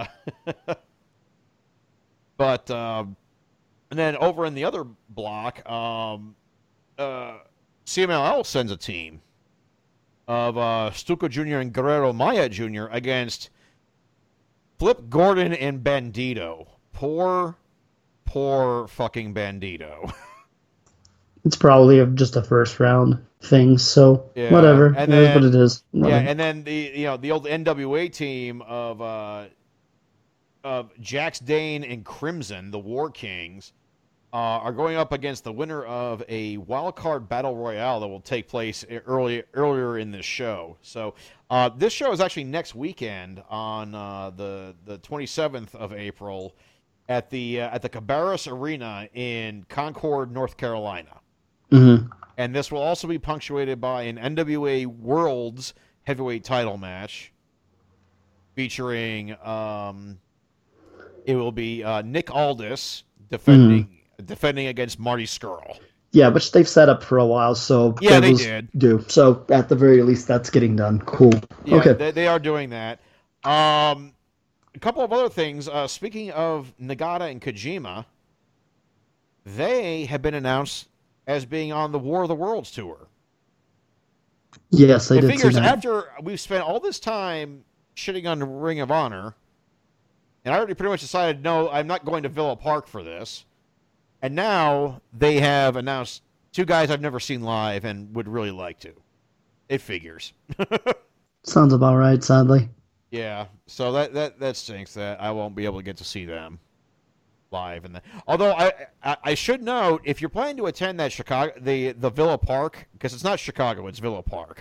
Speaker 1: but, um... and then over in the other block, um... Uh... C M L L sends a team of uh, Stuka Junior and Guerrero Maya Junior against Flip Gordon and Bandito. Poor, poor fucking Bandito.
Speaker 2: It's probably just a first round thing, so
Speaker 1: Yeah,
Speaker 2: whatever.
Speaker 1: and
Speaker 2: It is
Speaker 1: then-
Speaker 2: what it is.
Speaker 1: Yeah,
Speaker 2: Whatever.
Speaker 1: and then the you know the old N W A team of uh, of Jax Dane and Crimson, the War Kings, uh, are going up against the winner of a wild card battle royale that will take place early earlier in this show. So uh, this show is actually next weekend on uh, the the twenty-seventh of April at the uh, at the Cabarrus Arena in Concord, North Carolina.
Speaker 2: Mhm.
Speaker 1: And this will also be punctuated by an N W A Worlds Heavyweight title match featuring, um, it will be uh, Nick Aldis defending
Speaker 2: Mm-hmm.
Speaker 1: defending against Marty Skrull.
Speaker 2: Yeah, which they've set up for a while, so
Speaker 1: Yeah, they
Speaker 2: was
Speaker 1: did.
Speaker 2: do. So at the very least, that's getting done. Cool.
Speaker 1: Yeah,
Speaker 2: Okay.
Speaker 1: they, they are doing that. Um, a couple of other things. Uh, speaking of Nagata and Kojima, they have been announced as being on the War of the Worlds tour.
Speaker 2: Yes, I
Speaker 1: It
Speaker 2: did see
Speaker 1: figures
Speaker 2: that.
Speaker 1: after we've spent all this time shitting on Ring of Honor, and I already pretty much decided, no, I'm not going to Villa Park for this. And now they have announced two guys I've never seen live and would really like to. It figures.
Speaker 2: Sounds about right, sadly.
Speaker 1: Yeah, so that, that, that stinks that I won't be able to get to see them live. And the, although I, I I should note, if you're planning to attend that Chicago the the Villa Park, because it's not Chicago, it's Villa Park.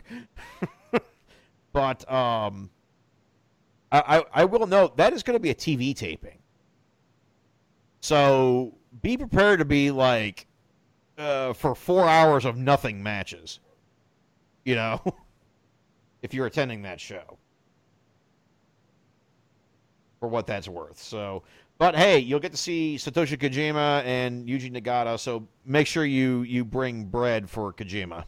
Speaker 1: But um, I, I I will note that is going to be a T V taping. So be prepared to be like uh, for four hours of nothing matches. You know, if you're attending that show. For what that's worth. So, but hey, you'll get to see Satoshi Kojima and Yuji Nagata, so make sure you, you bring bread for Kojima.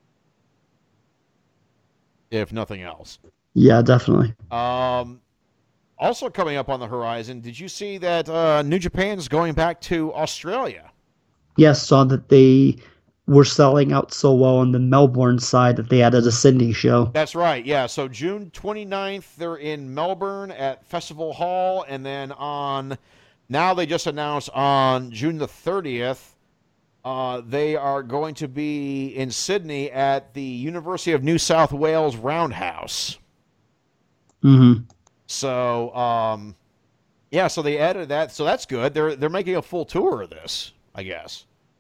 Speaker 1: If nothing else.
Speaker 2: Yeah, definitely.
Speaker 1: Um, also coming up on the horizon, did you see that uh, New Japan's going back to Australia?
Speaker 2: Yes, saw that they were selling out so well on the Melbourne side that they added a Sydney show.
Speaker 1: That's right, yeah. So June twenty-ninth, they're in Melbourne at Festival Hall, and then on, now they just announced on June the thirtieth, uh, they are going to be in Sydney at the University of New South Wales Roundhouse.
Speaker 2: Mm-hmm.
Speaker 1: So, um, yeah, so they added that, so that's good. They're they're making a full tour of this, I guess.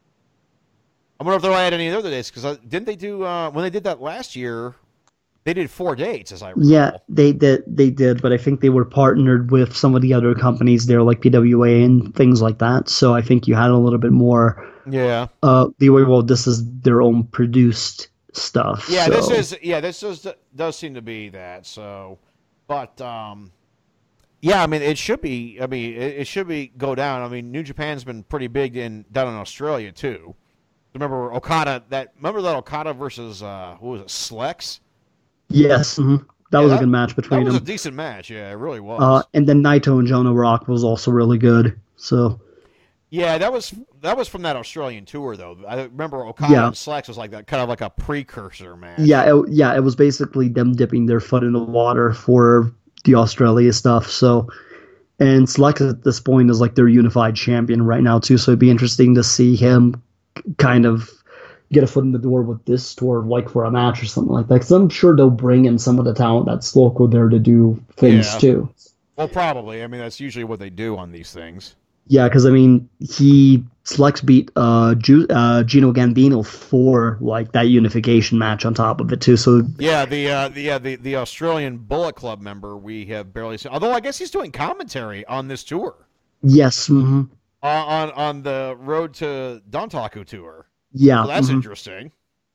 Speaker 1: I wonder if they'll add any other dates, because didn't they do, uh, when they did that last year, they did four dates, as I recall.
Speaker 2: Yeah, they did. They did, but I think they were partnered with some of the other companies there, like P W A and things like that. So I think you had a little bit more.
Speaker 1: Yeah.
Speaker 2: Uh, the way well, this is their own produced stuff.
Speaker 1: Yeah,
Speaker 2: so.
Speaker 1: this is, yeah, this is, does seem to be that, so, but, um, yeah, I mean, it should be, I mean, it, it should be go down. I mean, New Japan's been pretty big in, down in Australia, too. Remember Okada, that, remember that Okada versus, uh, what was it, Slex?
Speaker 2: Yes, mhm. that
Speaker 1: Yeah,
Speaker 2: was
Speaker 1: that-
Speaker 2: a good match
Speaker 1: That
Speaker 2: between
Speaker 1: was a
Speaker 2: them.
Speaker 1: decent match, yeah, it really was.
Speaker 2: Uh, and then Naito and Jonah Rock was also really good. So
Speaker 1: Yeah, that was that was from that Australian tour, though. I remember Okada
Speaker 2: Yeah.
Speaker 1: and Slex was like that, kind of like a precursor match.
Speaker 2: yeah, it, yeah, it was basically them dipping their foot in the water for the Australia stuff. So, and Slex at this point is like their unified champion right now too. So it'd be interesting to see him kind of get a foot in the door with this tour, like for a match or something like that. Because I'm sure they'll bring in some of the talent that's local there to do things
Speaker 1: Yeah.
Speaker 2: too.
Speaker 1: Well, probably. I mean, that's usually what they do on these things.
Speaker 2: Yeah, because I mean, he Slex beat uh, Ju- uh, Gino Gambino for like that unification match on top of it too. So
Speaker 1: Yeah, the uh, the yeah, the the Australian Bullet Club member we have barely seen. Although I guess he's doing commentary on this tour,
Speaker 2: yes, hmm
Speaker 1: uh, on on the Road to Dontaku tour.
Speaker 2: yeah,
Speaker 1: Well, that's
Speaker 2: mhm.
Speaker 1: interesting.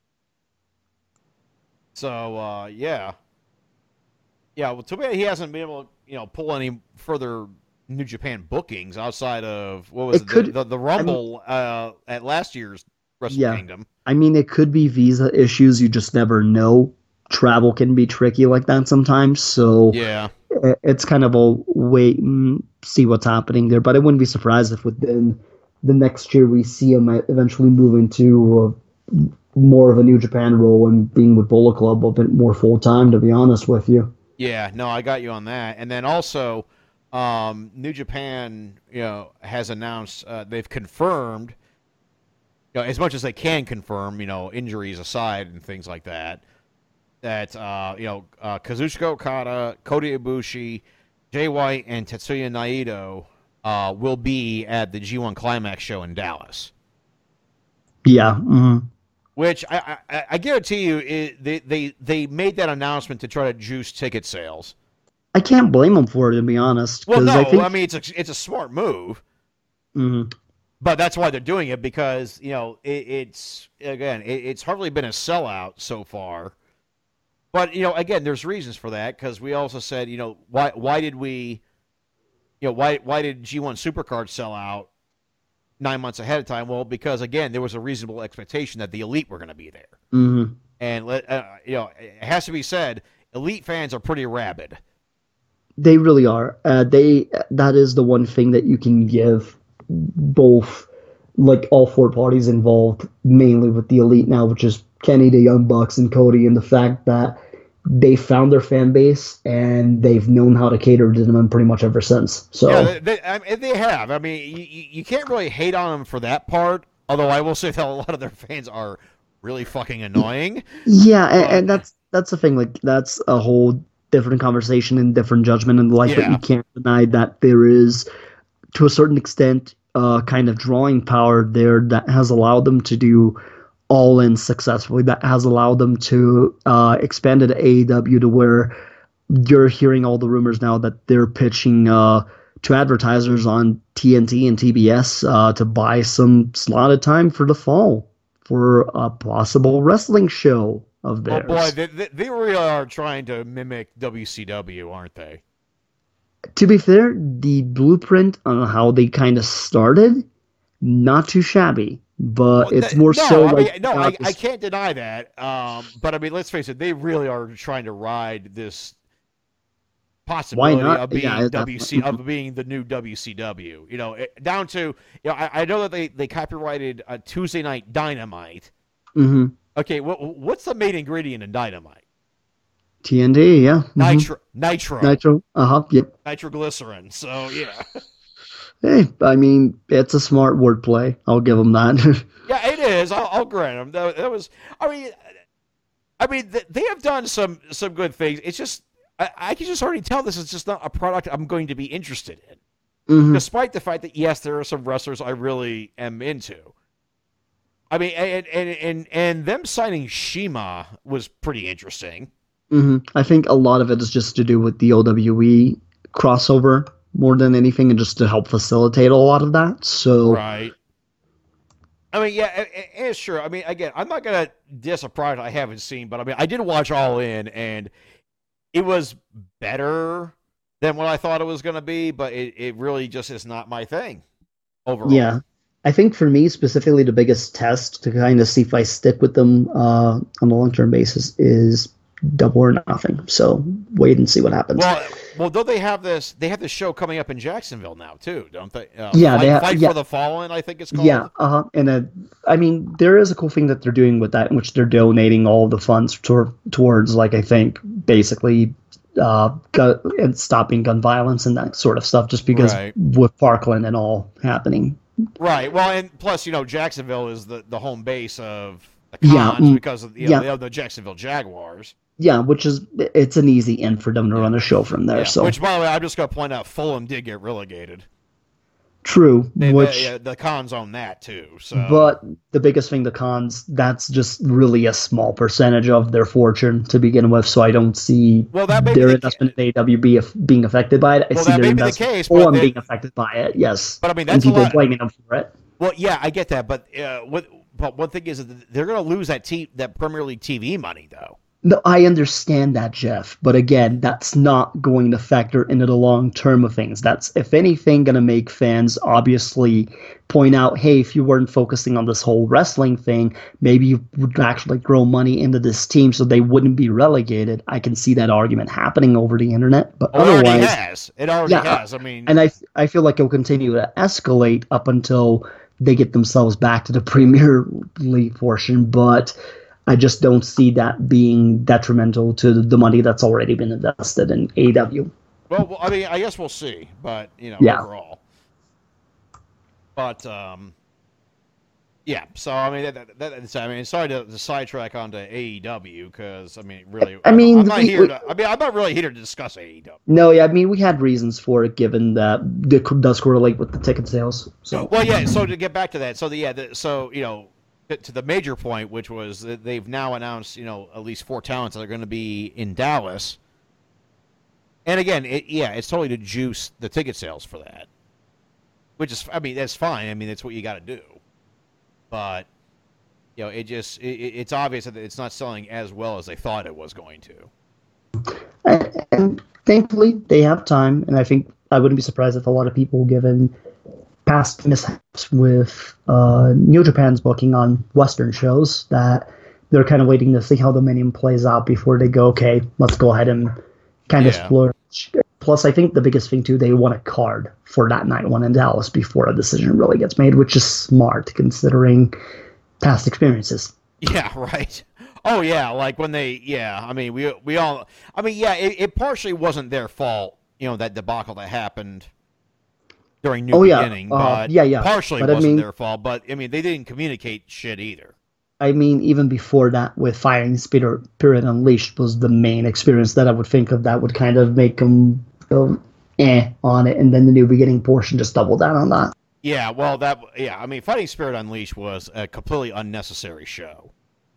Speaker 1: So uh, yeah, yeah. Well, too bad he hasn't been able to, you know, pull any further New Japan bookings outside of what was
Speaker 2: It
Speaker 1: it,
Speaker 2: could-
Speaker 1: the, the the Rumble uh, at last year's Wrestle
Speaker 2: Yeah.
Speaker 1: Kingdom.
Speaker 2: I mean, it could be visa issues. You just never know. Travel can be tricky like that sometimes. So
Speaker 1: Yeah,
Speaker 2: i- it's kind of a wait and see what's happening there. But I wouldn't be surprised if within the next year we see him eventually move into a, more of a New Japan role and being with Bullet Club a bit more full time, to be honest with you.
Speaker 1: yeah. No, I got you on that. And then also, um, New Japan, you know, has announced uh, they've confirmed, you know, as much as they can confirm, you know, injuries aside and things like that, that uh, you know, uh, Kazuchika Okada, Kota Ibushi, Jay White, and Tetsuya Naito uh, will be at the G one Climax show in Dallas.
Speaker 2: Yeah. mhm.
Speaker 1: Which I, I, I guarantee you, it, they, they they made that announcement to try to juice ticket sales.
Speaker 2: I can't blame him for it, to be honest.
Speaker 1: Well,
Speaker 2: 'cause
Speaker 1: no,
Speaker 2: I, think,
Speaker 1: I mean it's a it's a smart move,
Speaker 2: mhm.
Speaker 1: but that's why they're doing it because you know it, it's again it, it's hardly been a sellout so far. But you know, again, there's reasons for that because we also said you know why why did we, you know why why did G one Supercard sell out nine months ahead of time? Well, because again, there was a reasonable expectation that the Elite were going to be there,
Speaker 2: Mhm.
Speaker 1: and uh, you know it has to be said, Elite fans are pretty rabid.
Speaker 2: They really are. Uh, they that is the one thing that you can give both, like all four parties involved, mainly with the Elite now, which is Kenny, the Young Bucks, and Cody, and the fact that they found their fan base and they've known how to cater to them pretty much ever since. So
Speaker 1: Yeah, they, they, I mean, they have. I mean, you, you can't really hate on them for that part. Although I will say that a lot of their fans are really fucking annoying.
Speaker 2: yeah, and,
Speaker 1: But-
Speaker 2: and that's that's the thing. Like that's a whole different conversation and different judgment in life. But
Speaker 1: Yeah.
Speaker 2: you can't deny that there is, to a certain extent, uh, kind of drawing power there that has allowed them to do all in successfully. That has allowed them to uh, expand to A E W to where you're hearing all the rumors now that they're pitching uh, to advertisers on T N T and T B S uh, to buy some slotted time for the fall for a possible wrestling show of
Speaker 1: Oh
Speaker 2: theirs.
Speaker 1: boy, they, they, they really are trying to mimic W C W, aren't they?
Speaker 2: To be fair, the blueprint on how they kind of started, not too shabby, but
Speaker 1: Well,
Speaker 2: it's
Speaker 1: th-
Speaker 2: more
Speaker 1: no,
Speaker 2: so
Speaker 1: I
Speaker 2: like
Speaker 1: mean, no,
Speaker 2: uh,
Speaker 1: I, I
Speaker 2: this-
Speaker 1: can't deny that. Um, but I mean, let's face it, they really are trying to ride this possibility
Speaker 2: not?
Speaker 1: of being
Speaker 2: Yeah,
Speaker 1: W C
Speaker 2: definitely.
Speaker 1: of being the new W C W. You know, it, down to you know, I, I know that they they copyrighted a Tuesday Night Dynamite.
Speaker 2: Mhm.
Speaker 1: Okay, what what's the main ingredient in Dynamite?
Speaker 2: T N T, yeah. Mhm.
Speaker 1: Nitro, nitro,
Speaker 2: Nitro. Uh huh. Yep.
Speaker 1: nitroglycerin. So yeah,
Speaker 2: Hey, I mean, it's a smart wordplay. I'll give them that.
Speaker 1: yeah, it is. I'll, I'll grant them. That, that was. I mean, I mean, th- they have done some some good things. It's just I, I can just already tell this is just not a product I'm going to be interested in,
Speaker 2: Mhm.
Speaker 1: despite the fact that yes, there are some wrestlers I really am into. I mean, and and and, and them signing Shima was pretty interesting.
Speaker 2: Mhm. I think a lot of it is just to do with the O W E crossover more than anything, and just to help facilitate a lot of that. So,
Speaker 1: Right. I mean, yeah, and, and it's true. I mean, again, I'm not gonna diss a product I haven't seen, but I mean, I did watch All In, and it was better than what I thought it was gonna be, but it, it really just is not my thing overall.
Speaker 2: yeah. I think for me specifically, the biggest test to kind of see if I stick with them uh, on a long term basis is Double or Nothing. So wait and see what happens.
Speaker 1: Well, well, don't they have this? They have this show coming up in Jacksonville now too, don't they? Uh,
Speaker 2: Yeah,
Speaker 1: Fight,
Speaker 2: they have-
Speaker 1: Fight
Speaker 2: yeah.
Speaker 1: for the Fallen, I think it's called.
Speaker 2: Yeah, uh huh. And uh, I mean, there is a cool thing that they're doing with that, in which they're donating all the funds tor- towards, like, I think, basically, uh, gun- and stopping gun violence and that sort of stuff. Just because
Speaker 1: Right.
Speaker 2: with Parkland and all happening.
Speaker 1: Right. Well, and plus, you know, Jacksonville is the, the home base of the
Speaker 2: Yeah,
Speaker 1: Cons
Speaker 2: mm,
Speaker 1: because of you know,
Speaker 2: yeah.
Speaker 1: they have the Jacksonville Jaguars.
Speaker 2: Yeah, which is it's an easy in for them to run a show from there.
Speaker 1: Yeah,
Speaker 2: So
Speaker 1: Which, by the way, I'm just going to point out, Fulham did get relegated.
Speaker 2: true.
Speaker 1: They,
Speaker 2: which,
Speaker 1: they, yeah, the Cons own that too. So,
Speaker 2: but the biggest thing, the Cons, that's just really a small percentage of their fortune to begin with. So I don't see
Speaker 1: Well, that may be
Speaker 2: their
Speaker 1: the
Speaker 2: investment in A E W be, being affected by it. I
Speaker 1: Well,
Speaker 2: see
Speaker 1: that
Speaker 2: their
Speaker 1: may be the
Speaker 2: investment
Speaker 1: case,
Speaker 2: in
Speaker 1: but
Speaker 2: Fulham
Speaker 1: they-
Speaker 2: being affected by it. Yes,
Speaker 1: But I mean,
Speaker 2: and
Speaker 1: that's a
Speaker 2: people
Speaker 1: lot.
Speaker 2: blaming them for it.
Speaker 1: Well, yeah, I get that, but uh, what? But one thing is that they're going to lose that t- that Premier League T V money, though.
Speaker 2: No, I understand that, Jeff, but again, that's not going to factor into the long term of things. That's, if anything, going to make fans obviously point out, hey, if you weren't focusing on this whole wrestling thing, maybe you would actually grow money into this team so they wouldn't be relegated. I can see that argument happening over the internet, but
Speaker 1: oh,
Speaker 2: otherwise,
Speaker 1: it already has. It already
Speaker 2: yeah,
Speaker 1: has. I mean,
Speaker 2: and I I feel like it'll continue to escalate up until they get themselves back to the Premier League portion, but I just don't see that being detrimental to the money that's already been invested in A E W.
Speaker 1: Well, well, I mean, I guess we'll see, but you know,
Speaker 2: yeah.
Speaker 1: overall. But um, yeah. So I mean, that, that, that's, I mean, sorry to, to sidetrack onto A E W because I mean, really,
Speaker 2: I mean,
Speaker 1: I'm not
Speaker 2: we,
Speaker 1: here.
Speaker 2: we,
Speaker 1: To, I mean, I'm not really here to discuss A E W.
Speaker 2: No, yeah, I mean, we had reasons for it, given that it does correlate with the ticket sales. So,
Speaker 1: well, yeah. So to get back to that, so the yeah, the, so you know. To the major point, which was that they've now announced, you know, at least four talents that are going to be in Dallas. And again, it, yeah, it's totally to juice the ticket sales for that. Which is, I mean, that's fine. I mean, that's what you got to do. But, you know, it just, it, it's obvious that it's not selling as well as they thought it was going to.
Speaker 2: And, and thankfully, they have time. And I think I wouldn't be surprised if a lot of people, given past mishaps with uh, New Japan's booking on Western shows, that they're kind of waiting to see how the Dominion plays out before they go, okay, let's go ahead and kind of
Speaker 1: yeah.
Speaker 2: explore. Plus, I think the biggest thing, too, they want a card for that night one in Dallas before a decision really gets made, which is smart considering past experiences.
Speaker 1: Yeah, right. Oh, yeah, like when they, yeah, I mean, we we all, I mean, yeah, it, it partially wasn't their fault, you know, that debacle that happened during New
Speaker 2: oh, yeah.
Speaker 1: Beginning,
Speaker 2: uh,
Speaker 1: but
Speaker 2: yeah, yeah.
Speaker 1: partially
Speaker 2: but
Speaker 1: wasn't
Speaker 2: I mean,
Speaker 1: their fault. But, I mean, they didn't communicate shit either.
Speaker 2: I mean, even before that, with Fighting Spirit, Spirit Unleashed was the main experience that I would think of that would kind of make them go eh on it, and then the New Beginning portion just doubled down on that.
Speaker 1: Yeah, well, that, yeah, I mean, Fighting Spirit Unleashed was a completely unnecessary show.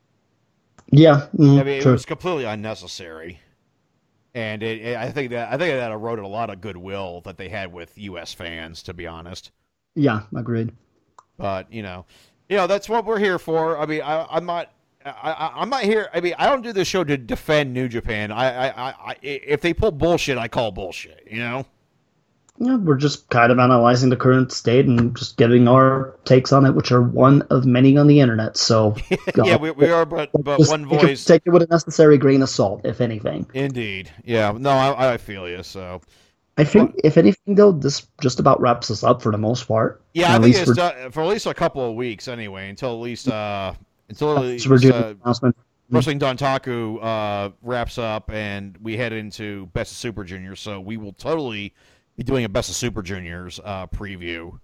Speaker 2: Yeah, mm,
Speaker 1: I mean,
Speaker 2: true.
Speaker 1: it was completely unnecessary. And it, it, I think that I think that eroded a lot of goodwill that they had with U S fans, to be honest.
Speaker 2: Yeah, agreed.
Speaker 1: But you know, you know that's what we're here for. I mean, I, I'm not, I, I'm not here. I mean, I don't do this show to defend New Japan. I, I, I, if they pull bullshit, I call bullshit. You know.
Speaker 2: Yeah, we're just kind of analyzing the current state and just giving our takes on it, which are one of many on the internet. So
Speaker 1: yeah, we, we are, but but
Speaker 2: just
Speaker 1: one
Speaker 2: take
Speaker 1: voice.
Speaker 2: It, take it with a necessary grain of salt, if anything.
Speaker 1: Indeed. Yeah. No, I, I feel you. So.
Speaker 2: I think, but, if anything, though, this just about wraps us up for the most part.
Speaker 1: Yeah, I think it's for, done, for at least a couple of weeks anyway, until at least uh, until at least, uh,
Speaker 2: announcement.
Speaker 1: Wrestling Dontaku uh, wraps up and we head into Best of Super Juniors. So we will totally be doing a Best of Super Juniors uh, preview.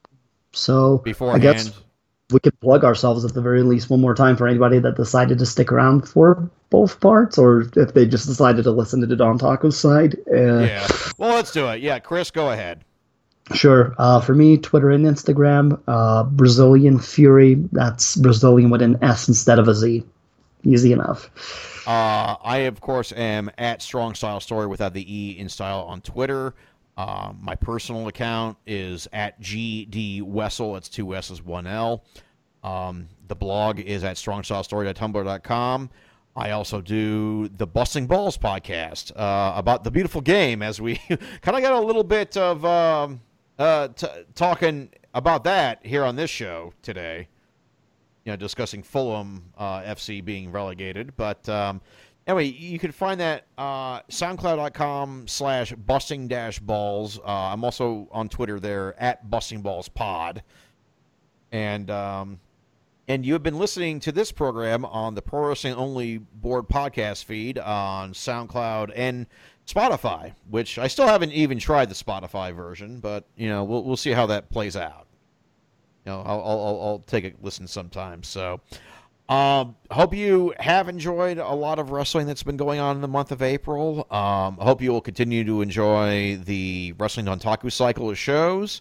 Speaker 2: So
Speaker 1: beforehand.
Speaker 2: I guess we could plug ourselves at the very least one more time for anybody that decided to stick around for both parts, or if they just decided to listen to the Dontaku side. Uh,
Speaker 1: yeah. Well, let's do it. Yeah, Chris, go ahead.
Speaker 2: Sure. Uh, for me, Twitter and Instagram, uh, Brazilian Fury. That's Brazilian with an S instead of a Z. Easy enough.
Speaker 1: Uh, I, of course, am at Strong Style Story without the E in style on Twitter. Uh, my personal account is at G D Wessel. It's two S's, one L. Um, the blog is at strong style story dot tumblr dot com. I also do the Busting Balls podcast uh, about the beautiful game, as we kind of got a little bit of um, uh, t- talking about that here on this show today. You know, discussing Fulham uh, F C being relegated. But um, anyway, you can find that uh, soundcloud dot com slash busting dash balls. Uh, I'm also on Twitter there at busting balls pod. And um, and you have been listening to this program on the Pro Wrestling Only Board podcast feed on SoundCloud and Spotify, which I still haven't even tried the Spotify version, but you know we'll we'll see how that plays out. You know, I'll I'll, I'll take a listen sometime. So, um, hope you have enjoyed a lot of wrestling that's been going on in the month of April. Um, I hope you will continue to enjoy the Wrestling Dontaku cycle of shows.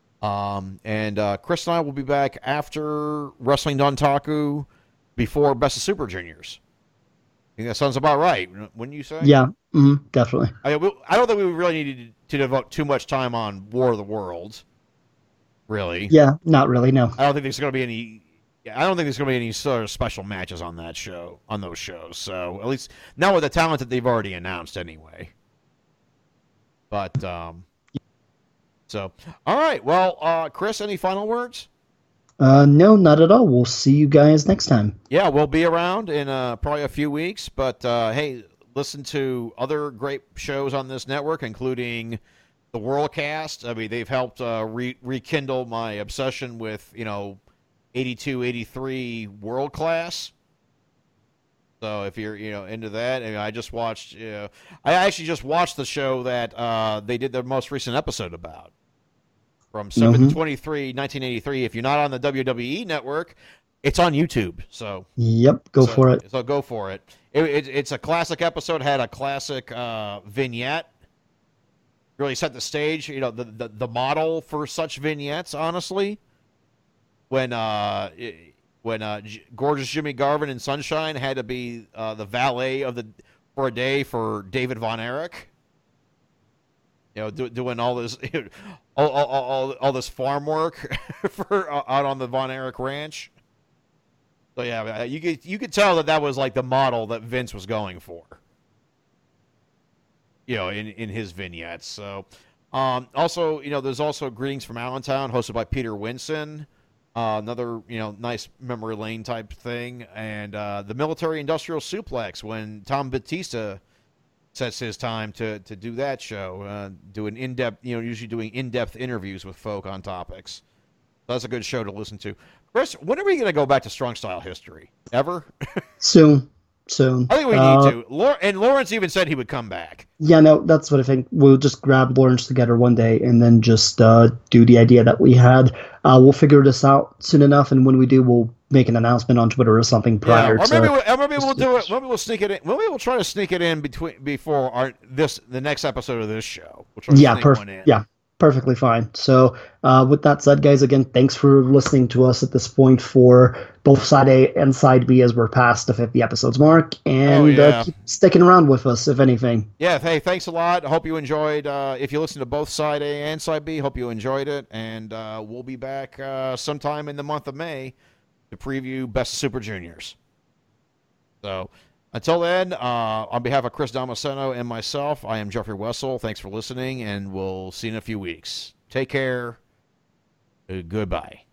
Speaker 1: Um, and uh, Chris and I will be back after Wrestling Dontaku before Best of Super Juniors. I think that sounds about right, wouldn't you say?
Speaker 2: Yeah, mm-hmm, definitely.
Speaker 1: I, mean, we, I don't think we really needed to devote too much time on War of the Worlds. Really?
Speaker 2: Yeah, not really, no.
Speaker 1: I don't think there's going to be any I don't think there's going to be any sort of special matches on that show, on those shows. So at least not with the talent that they've already announced anyway. But um, so all right. Well, uh, Chris, any final words?
Speaker 2: Uh, no, not at all. We'll see you guys next time.
Speaker 1: Yeah, we'll be around in uh, probably a few weeks. But uh, hey, listen to other great shows on this network, including the Worldcast. I mean, they've helped uh, re- rekindle my obsession with, you know, eighty-two, eighty-three World Class. So if you're, you know, into that, and I just watched, you know, I actually just watched the show that uh, they did their most recent episode about. From seven twenty-three nineteen eighty-three. If you're not on the W W E network, it's on YouTube. So
Speaker 2: yep, go
Speaker 1: so,
Speaker 2: for it.
Speaker 1: So go for it. it, it it's a classic episode. Had a classic uh, vignette. Really set the stage. You know, the, the the model for such vignettes. Honestly, when uh when uh G- gorgeous Jimmy Garvin in Sunshine had to be uh, the valet of the for a day for David Von Erich. You know, do, doing all this, all, all, all, all this farm work for uh, out on the Von Erich Ranch. So yeah, you could you could tell that that was like the model that Vince was going for. You know, in, in his vignettes. So, um, also, you know, there's also Greetings from Allentown, hosted by Peter Winson. Uh, another, you know, nice memory lane type thing, and uh, the Military Industrial Suplex when Tom Batista sets his time to, to do that show, uh, doing in-depth, you know, usually doing in-depth interviews with folk on topics. That's a good show to listen to. Chris, when are we going to go back to Strong Style History? Ever?
Speaker 2: Soon. Soon.
Speaker 1: I think we need
Speaker 2: uh,
Speaker 1: to. Lor- and Lawrence even said he would come back.
Speaker 2: Yeah, no, that's what I think. We'll just grab Lawrence together one day and then just uh, do the idea that we had. Uh, we'll figure this out soon enough, and when we do, we'll make an announcement on Twitter or something prior.
Speaker 1: Yeah, or maybe,
Speaker 2: to,
Speaker 1: we'll, or maybe we'll do it. Maybe we'll sneak it in. Maybe we'll try to sneak it in between before our this the next episode of this show. We'll try to
Speaker 2: yeah,
Speaker 1: sneak
Speaker 2: perf-
Speaker 1: one in.
Speaker 2: Yeah, perfectly fine. So, uh, with that said, guys, again, thanks for listening to us at this point for both Side A and Side B as we're past the fifty episodes mark, and
Speaker 1: Oh, yeah.
Speaker 2: uh, keep sticking around with us, if anything.
Speaker 1: Yeah, hey, thanks a lot. I hope you enjoyed. Uh, if you listen to both Side A and Side B, hope you enjoyed it. And uh, we'll be back uh, sometime in the month of May to preview Best of Super Juniors. So until then, uh, on behalf of Chris Damasceno and myself, I am Jeffrey Wessel. Thanks for listening, and we'll see you in a few weeks. Take care. Uh, goodbye.